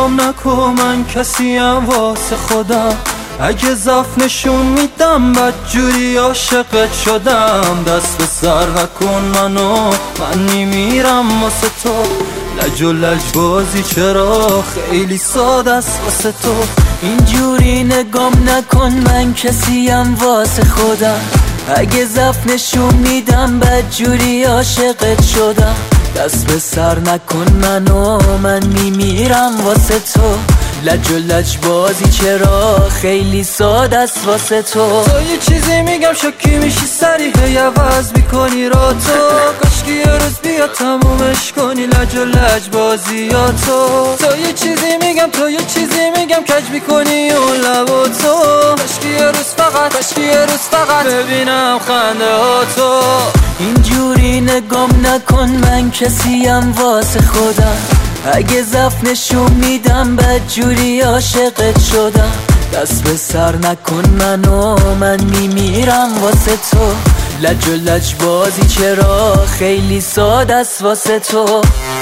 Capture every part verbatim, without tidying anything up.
نگام نکن من کسیم واسه خودم، اگه ضعف نشون میدم بدجوری عاشقت شدم. دست به سر نکن منو، من میمیرم واسه تو. لج و لج بازی چرا خیلی ساده است واسه تو. اینجوری نگام نکن من کسیم واسه خودم، اگه ضعف نشون میدم بدجوری عاشقت شدم. دست به سر نکن منو، من میمیرم واسه تو. لج و لج بازی چرا خیلی ساده است واسه تو. تو یه چیزی میگم شوکی میشی سریع هی عوض میکنی را تو. کاشکی یه روز بیا تمومش کنی لج و لج بازی یا تو. تو یه چیزی میگم تو یه چیزی میگم کج میکنی اون لبا تو. کاشکی یه روز فقط کاشکی یه روز فقط ببینم خنده ها تو. اینجوری نگام نکن من کسیم واسه خودم، اگه ضعف نشون میدم بدجوری عاشقت شدم. دست به سر نکن منو، من میمیرم واسه تو. لج و لج بازی چرا خیلی ساده است واسه تو.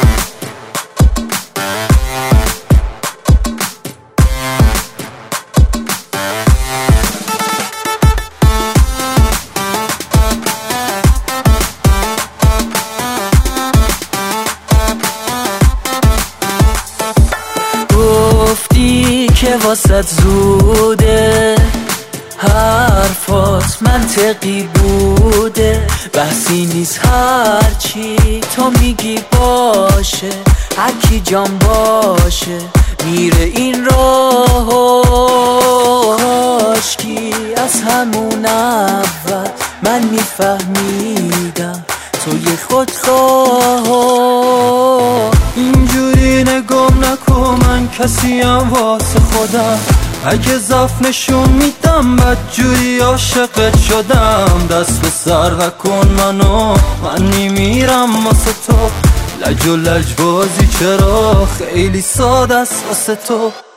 گفتی که واسط زوده، حرفات منطقی بوده، بحثی نیست هرچی تو میگی باشه. هرکی جان باشه میره این راهو، کاشکی از همون اول من میفهمیدم توی خودخواه. اینجوری نگام نکن من کسیم واسه خودم، اگه ضعف نشون میدم بدجوری عاشقت شدم. دست به سر نکن منو، من میمیرم واسه تو. لج و لج بازی چرا خیلی ساده است واسه تو.